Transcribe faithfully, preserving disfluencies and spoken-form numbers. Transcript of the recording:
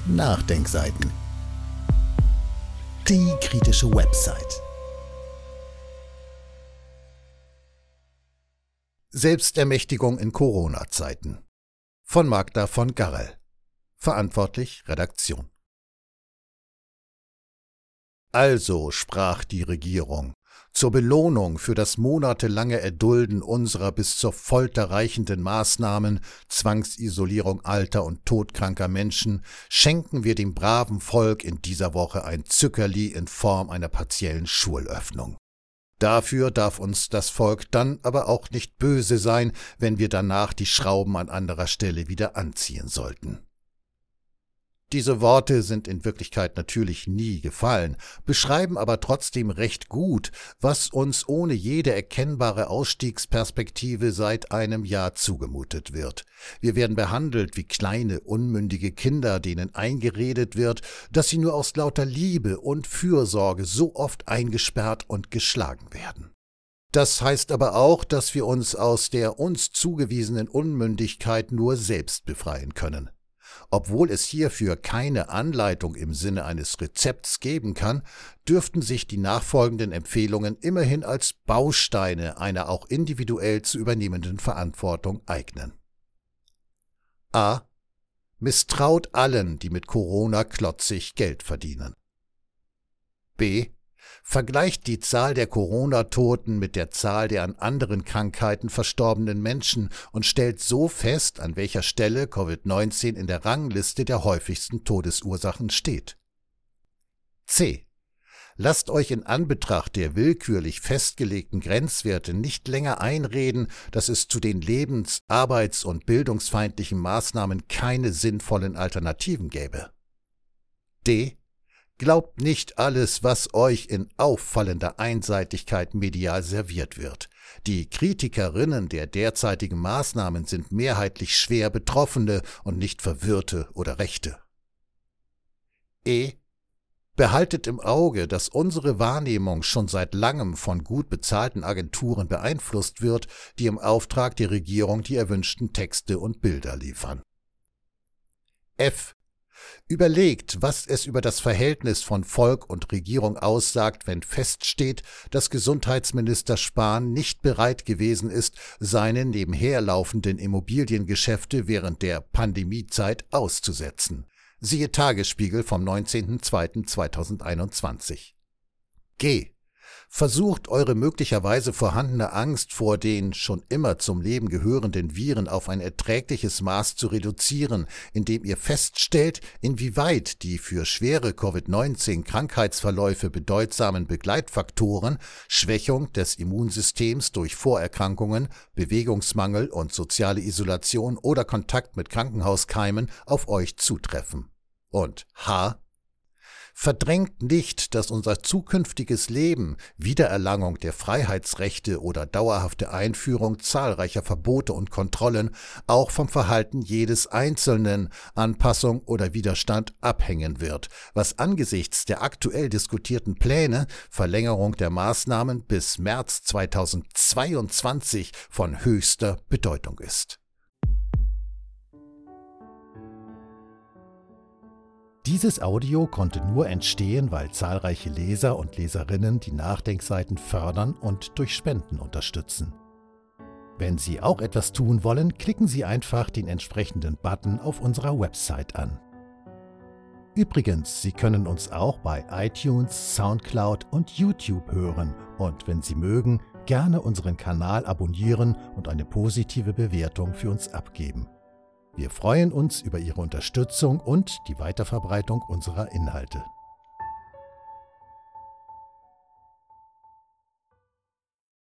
Nachdenkseiten. Die kritische Website. Selbstermächtigung in Corona-Zeiten. Von Magda von Garrel. Verantwortlich Redaktion. Also, sprach die Regierung, zur Belohnung für das monatelange Erdulden unserer bis zur Folter reichenden Maßnahmen, Zwangsisolierung alter und todkranker Menschen, schenken wir dem braven Volk in dieser Woche ein Zückerli in Form einer partiellen Schulöffnung. Dafür darf uns das Volk dann aber auch nicht böse sein, wenn wir danach die Schrauben an anderer Stelle wieder anziehen sollten. Diese Worte sind in Wirklichkeit natürlich nie gefallen, beschreiben aber trotzdem recht gut, was uns ohne jede erkennbare Ausstiegsperspektive seit einem Jahr zugemutet wird. Wir werden behandelt wie kleine, unmündige Kinder, denen eingeredet wird, dass sie nur aus lauter Liebe und Fürsorge so oft eingesperrt und geschlagen werden. Das heißt aber auch, dass wir uns aus der uns zugewiesenen Unmündigkeit nur selbst befreien können. Obwohl es hierfür keine Anleitung im Sinne eines Rezepts geben kann, dürften sich die nachfolgenden Empfehlungen immerhin als Bausteine einer auch individuell zu übernehmenden Verantwortung eignen. A. Misstraut allen, die mit Corona klotzig Geld verdienen. B. Vergleicht die Zahl der Corona-Toten mit der Zahl der an anderen Krankheiten verstorbenen Menschen und stellt so fest, an welcher Stelle Covid neunzehn in der Rangliste der häufigsten Todesursachen steht. C. Lasst euch in Anbetracht der willkürlich festgelegten Grenzwerte nicht länger einreden, dass es zu den lebens-, arbeits- und bildungsfeindlichen Maßnahmen keine sinnvollen Alternativen gäbe. D. Glaubt nicht alles, was euch in auffallender Einseitigkeit medial serviert wird. Die Kritikerinnen der derzeitigen Maßnahmen sind mehrheitlich schwer Betroffene und nicht Verwirrte oder Rechte. E. Behaltet im Auge, dass unsere Wahrnehmung schon seit langem von gut bezahlten Agenturen beeinflusst wird, die im Auftrag der Regierung die erwünschten Texte und Bilder liefern. F. Überlegt, was es über das Verhältnis von Volk und Regierung aussagt, wenn feststeht, dass Gesundheitsminister Spahn nicht bereit gewesen ist, seine nebenher laufenden Immobiliengeschäfte während der Pandemiezeit auszusetzen. Siehe Tagesspiegel vom neunzehnten zweiten zweitausendeinundzwanzig. G. Versucht, eure möglicherweise vorhandene Angst vor den schon immer zum Leben gehörenden Viren auf ein erträgliches Maß zu reduzieren, indem ihr feststellt, inwieweit die für schwere Covid neunzehn Krankheitsverläufe bedeutsamen Begleitfaktoren, Schwächung des Immunsystems durch Vorerkrankungen, Bewegungsmangel und soziale Isolation oder Kontakt mit Krankenhauskeimen auf euch zutreffen. Und H. Verdrängt nicht, dass unser zukünftiges Leben, Wiedererlangung der Freiheitsrechte oder dauerhafte Einführung zahlreicher Verbote und Kontrollen auch vom Verhalten jedes Einzelnen, Anpassung oder Widerstand abhängen wird, was angesichts der aktuell diskutierten Pläne, Verlängerung der Maßnahmen bis März zweitausendzweiundzwanzig von höchster Bedeutung ist. Dieses Audio konnte nur entstehen, weil zahlreiche Leser und Leserinnen die Nachdenkseiten fördern und durch Spenden unterstützen. Wenn Sie auch etwas tun wollen, klicken Sie einfach den entsprechenden Button auf unserer Website an. Übrigens, Sie können uns auch bei iTunes, Soundcloud und YouTube hören und, wenn Sie mögen, gerne unseren Kanal abonnieren und eine positive Bewertung für uns abgeben. Wir freuen uns über Ihre Unterstützung und die Weiterverbreitung unserer Inhalte.